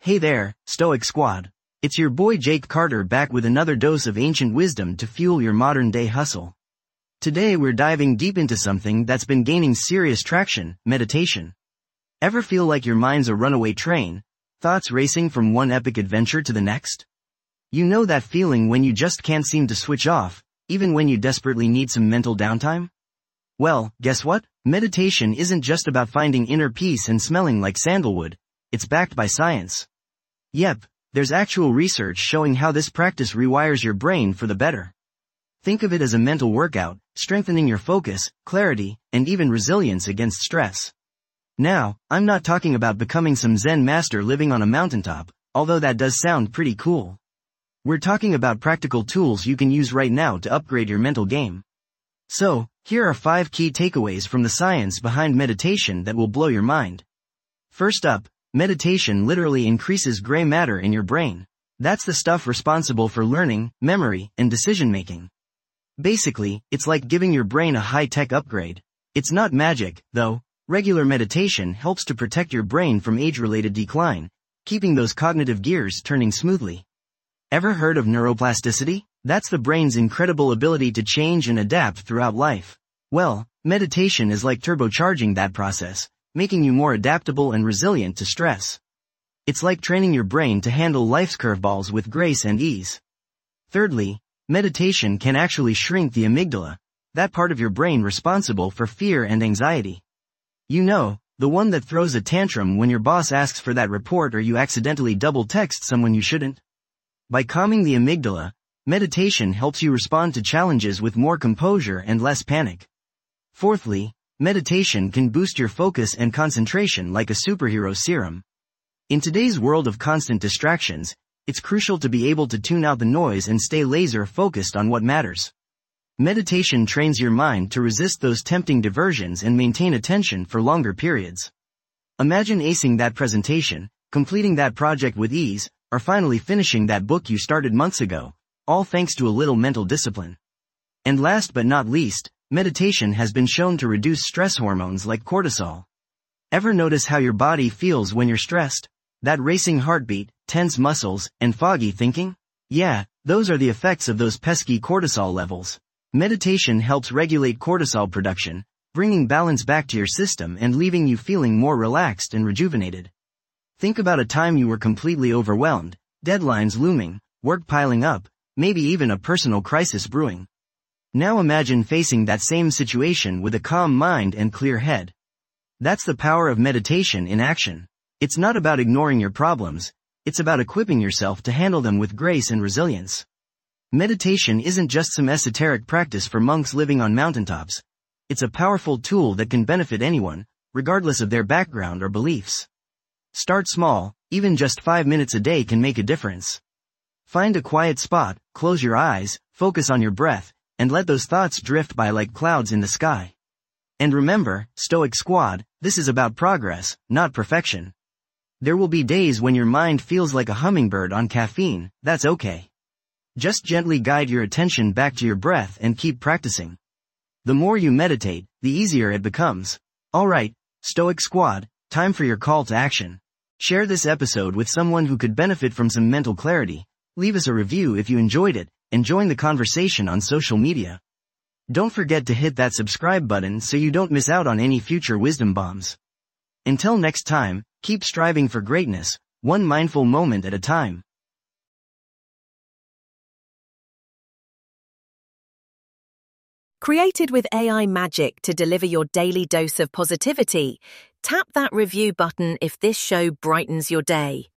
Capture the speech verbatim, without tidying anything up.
Hey there, Stoic Squad. It's your boy Jake Carter back with another dose of ancient wisdom to fuel your modern-day hustle. Today we're diving deep into something that's been gaining serious traction, meditation. Ever feel like your mind's a runaway train, thoughts racing from one epic adventure to the next? You know that feeling when you just can't seem to switch off, even when you desperately need some mental downtime? Well, guess what? Meditation isn't just about finding inner peace and smelling like sandalwood. It's backed by science. Yep, there's actual research showing how this practice rewires your brain for the better. Think of it as a mental workout, strengthening your focus, clarity, and even resilience against stress. Now, I'm not talking about becoming some Zen master living on a mountaintop, although that does sound pretty cool. We're talking about practical tools you can use right now to upgrade your mental game. So, here are five key takeaways from the science behind meditation that will blow your mind. First up, meditation literally increases gray matter in your brain. That's the stuff responsible for learning, memory, and decision-making. Basically, it's like giving your brain a high-tech upgrade. It's not magic, though. Regular meditation helps to protect your brain from age-related decline, keeping those cognitive gears turning smoothly. Ever heard of neuroplasticity? That's the brain's incredible ability to change and adapt throughout life. Well, meditation is like turbocharging that process, making you more adaptable and resilient to stress. It's like training your brain to handle life's curveballs with grace and ease. Thirdly, meditation can actually shrink the amygdala, that part of your brain responsible for fear and anxiety. You know, the one that throws a tantrum when your boss asks for that report or you accidentally double text someone you shouldn't. By calming the amygdala, meditation helps you respond to challenges with more composure and less panic. Fourthly, meditation can boost your focus and concentration like a superhero serum. In today's world of constant distractions, it's crucial to be able to tune out the noise and stay laser-focused on what matters. Meditation trains your mind to resist those tempting diversions and maintain attention for longer periods. Imagine acing that presentation, completing that project with ease, or finally finishing that book you started months ago, all thanks to a little mental discipline. And last but not least, meditation has been shown to reduce stress hormones like cortisol. Ever notice how your body feels when you're stressed? That racing heartbeat, tense muscles, and foggy thinking? Yeah, those are the effects of those pesky cortisol levels. Meditation helps regulate cortisol production, bringing balance back to your system and leaving you feeling more relaxed and rejuvenated. Think about a time you were completely overwhelmed, deadlines looming, work piling up, maybe even a personal crisis brewing. Now imagine facing that same situation with a calm mind and clear head. That's the power of meditation in action. It's not about ignoring your problems, it's about equipping yourself to handle them with grace and resilience. Meditation isn't just some esoteric practice for monks living on mountaintops. It's a powerful tool that can benefit anyone, regardless of their background or beliefs. Start small, even just five minutes a day can make a difference. Find a quiet spot, close your eyes, focus on your breath, and let those thoughts drift by like clouds in the sky. And remember, Stoic Squad, this is about progress, not perfection. There will be days when your mind feels like a hummingbird on caffeine. That's okay. Just gently guide your attention back to your breath and keep practicing. The more you meditate, the easier it becomes. Alright, Stoic Squad, time for your call to action. Share this episode with someone who could benefit from some mental clarity, leave us a review if you enjoyed it, and join the conversation on social media. Don't forget to hit that subscribe button so you don't miss out on any future wisdom bombs. Until next time, keep striving for greatness, one mindful moment at a time. Created with A I magic to deliver your daily dose of positivity, tap that review button if this show brightens your day.